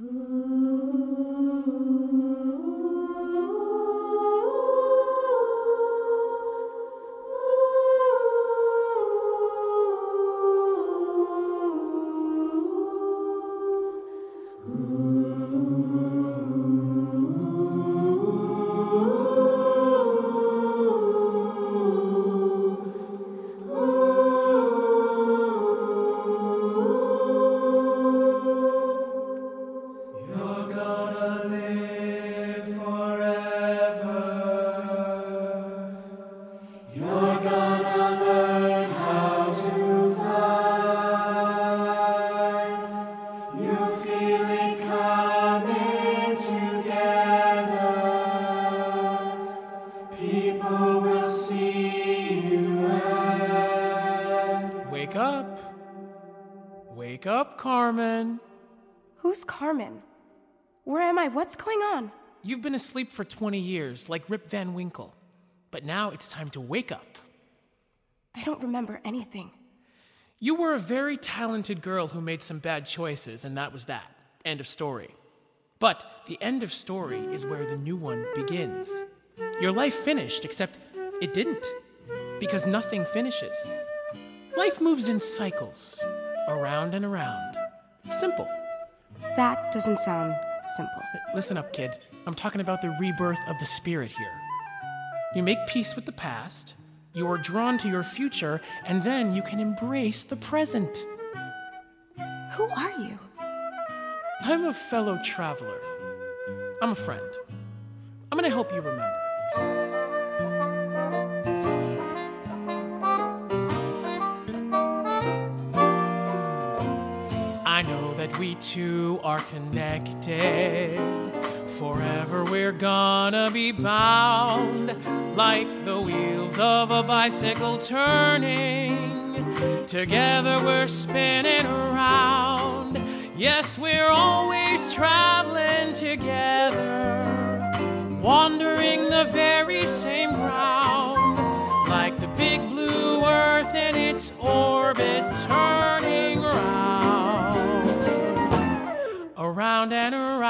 Wake up. Wake up, Carmen. Who's Carmen? Where am I? What's going on? You've been asleep for 20 years, like Rip Van Winkle. But now it's time to wake up. I don't remember anything. You were a very talented girl who made some bad choices, and that was that. End of story. But the end of story is where the new one begins. Your life finished, except it didn't. Because nothing finishes. Life moves in cycles, around and around. Simple. That doesn't sound simple. Listen up, kid. I'm talking about the rebirth of the spirit here. You make peace with the past, you are drawn to your future, and then you can embrace the present. Who are you? I'm a fellow traveler. I'm a friend. I'm going to help you remember. I know that we two are connected. Forever we're gonna be bound, like the wheels of a bicycle turning. Together we're spinning around. Yes, we're always traveling together, wandering the very same ground, like the big blue earth in its orbit turning round, around and around.